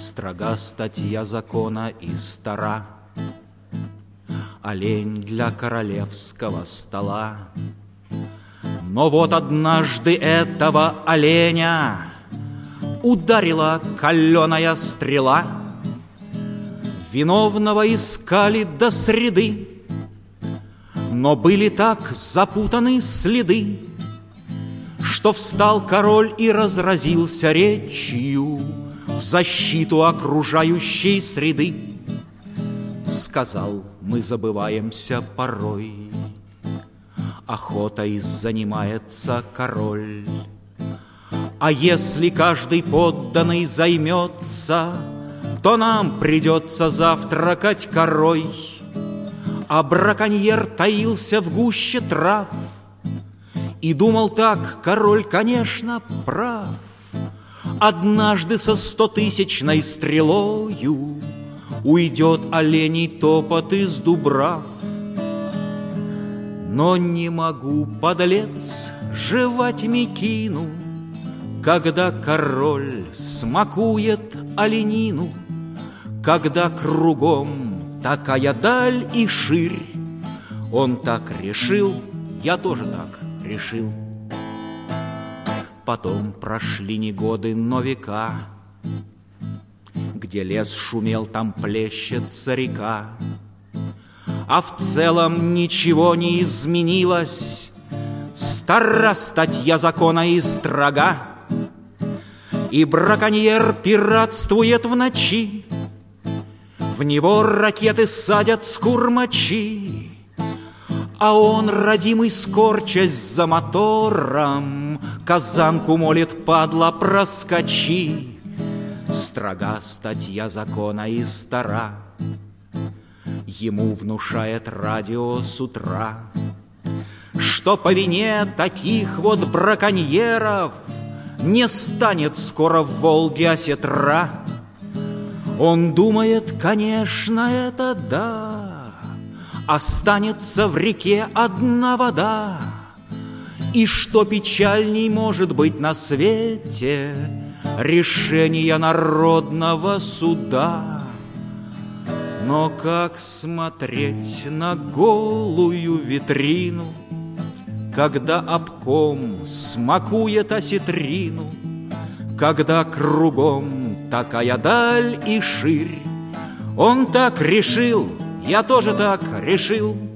Строга статья закона и стара. Олень для королевского стола. Но вот однажды этого оленя ударила каленая стрела. Виновного искали до среды, но были так запутаны следы, что встал король и разразился речью в защиту окружающей среды. Сказал: мы забываемся порой, охотой занимается король. А если каждый подданный займется, то нам придется завтракать корой. А браконьер таился в гуще трав и думал так: король, конечно, прав. Однажды со 100-тысячной стрелою уйдет оленей топот из дубрав. Но не могу, подлец, жевать мекину, когда король смакует оленину, когда кругом такая даль и ширь. Он так решил, я тоже так решил. Потом прошли не годы, но века. Где лес шумел, там плещется река. А в целом ничего не изменилось. Стара статья закона и строга. И браконьер пиратствует в ночи. В него ракеты садят с курмачи. А он, родимый, скорчась за мотором, казанку молит: падла, проскочи. Строга статья закона и стара. Ему внушает радио с утра, что по вине таких вот браконьеров не станет скоро в Волге осетра. Он думает, конечно, это да, останется в реке одна вода. И что печальней может быть на свете решение народного суда. Но как смотреть на голую витрину, когда обком смакует осетрину, когда кругом такая даль и ширь? Он так решил, я тоже так решил.